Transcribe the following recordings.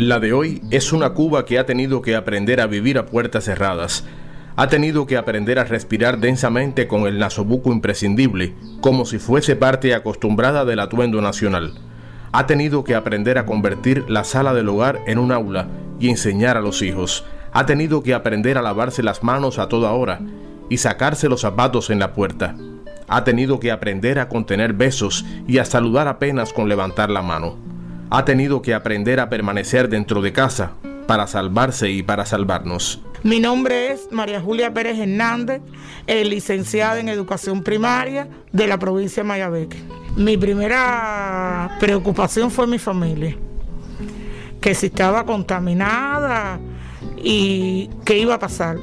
La de hoy es una Cuba que ha tenido que aprender a vivir a puertas cerradas. Ha tenido que aprender a respirar densamente con el nasobuco imprescindible, como si fuese parte acostumbrada del atuendo nacional. Ha tenido que aprender a convertir la sala del hogar en un aula y enseñar a los hijos. Ha tenido que aprender a lavarse las manos a toda hora y sacarse los zapatos en la puerta. Ha tenido que aprender a contener besos y a saludar apenas con levantar la mano. Ha tenido que aprender a permanecer dentro de casa para salvarse y para salvarnos. Mi nombre es María Julia Pérez Hernández, licenciada en Educación Primaria de la provincia de Mayabeque. Mi primera preocupación fue mi familia, que si estaba contaminada y qué iba a pasar.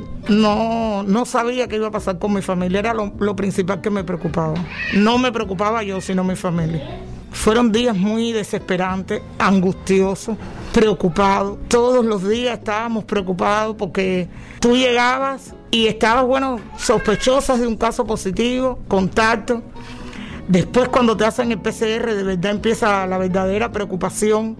No sabía qué iba a pasar con mi familia, era lo principal que me preocupaba. No me preocupaba yo, sino mi familia. Fueron días muy desesperantes, angustiosos, preocupados. Todos los días estábamos preocupados porque tú llegabas y estabas, sospechosas de un caso positivo, contacto. Después cuando te hacen el PCR, de verdad empieza la verdadera preocupación.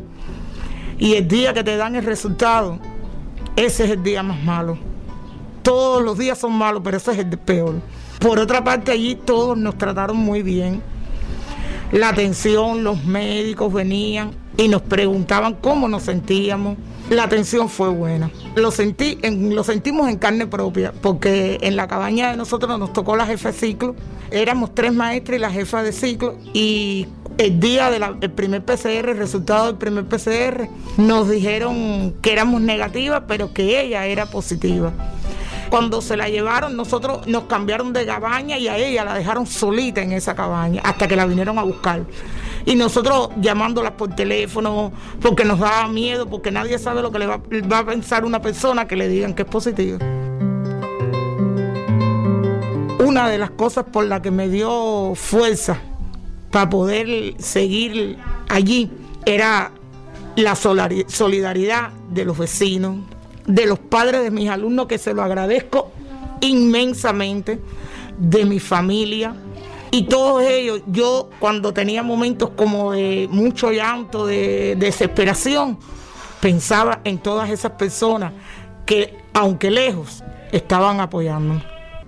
Y el día que te dan el resultado, ese es el día más malo. Todos los días son malos, pero ese es el peor. Por otra parte, allí todos nos trataron muy bien. La atención, los médicos venían y nos preguntaban cómo nos sentíamos. La atención fue buena. Lo sentimos en carne propia, porque en la cabaña de nosotros nos tocó la jefa de ciclo. Éramos 3 maestras y la jefa de ciclo. Y el día del primer PCR, el resultado del primer PCR, nos dijeron que éramos negativas, pero que ella era positiva. Cuando se la llevaron, nosotros nos cambiaron de cabaña y a ella la dejaron solita en esa cabaña hasta que la vinieron a buscar. Y nosotros llamándola por teléfono porque nos daba miedo, porque nadie sabe lo que le va a pensar una persona que le digan que es positiva. Una de las cosas por las que me dio fuerza para poder seguir allí era la solidaridad de los vecinos, de los padres de mis alumnos, que se lo agradezco inmensamente, de mi familia y todos ellos. Yo cuando tenía momentos como de mucho llanto, de desesperación, pensaba en todas esas personas que, aunque lejos, estaban apoyándome.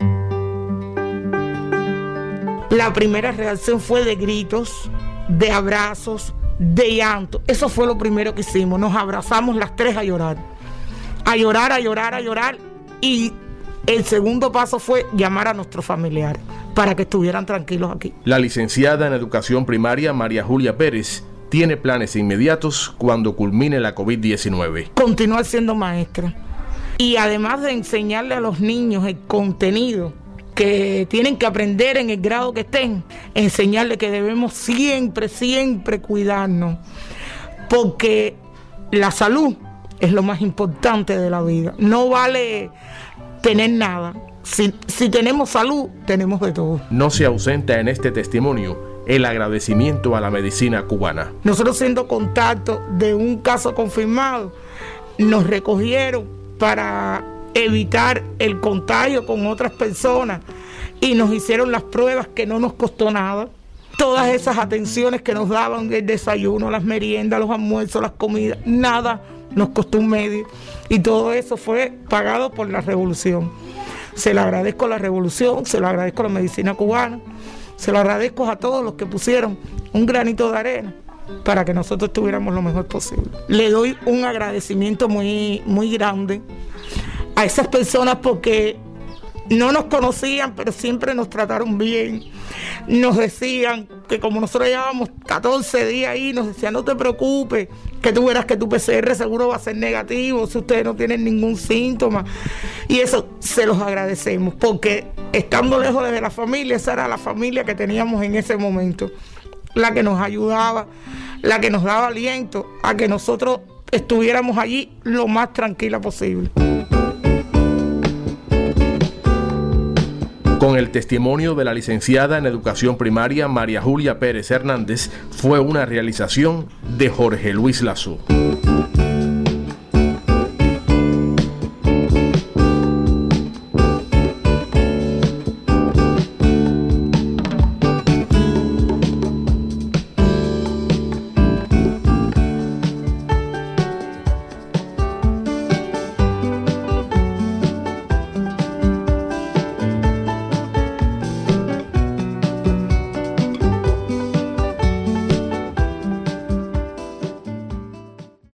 La primera reacción fue de gritos, de abrazos, de llanto. Eso fue lo primero que hicimos. Nos abrazamos las 3 a llorar. A llorar, y el segundo paso fue llamar a nuestros familiares para que estuvieran tranquilos aquí. La licenciada en Educación Primaria María Julia Pérez tiene planes inmediatos cuando culmine la COVID-19. Continuar siendo maestra y además de enseñarle a los niños el contenido que tienen que aprender en el grado que estén, enseñarles que debemos siempre cuidarnos, porque la salud es lo más importante de la vida. No vale tener nada. Si tenemos salud, tenemos de todo. No se ausenta en este testimonio el agradecimiento a la medicina cubana. Nosotros, siendo contacto de un caso confirmado, nos recogieron para evitar el contagio con otras personas y nos hicieron las pruebas, que no nos costó nada. Todas esas atenciones que nos daban, el desayuno, las meriendas, los almuerzos, las comidas, nada nos costó un medio, y todo eso fue pagado por la revolución. Se lo agradezco a la revolución, se lo agradezco a la medicina cubana, se lo agradezco a todos los que pusieron un granito de arena para que nosotros estuviéramos lo mejor posible. Le doy un agradecimiento muy grande a esas personas, porque no nos conocían, pero siempre nos trataron bien. Nos decían que, como nosotros llevábamos 14 días ahí, nos decían: no te preocupes, que tú verás que tu PCR seguro va a ser negativo si ustedes no tienen ningún síntoma. Y eso se los agradecemos, porque estando lejos de la familia, esa era la familia que teníamos en ese momento, la que nos ayudaba, la que nos daba aliento a que nosotros estuviéramos allí lo más tranquila posible. Con el testimonio de la licenciada en Educación Primaria María Julia Pérez Hernández, fue una realización de Jorge Luis Lazo.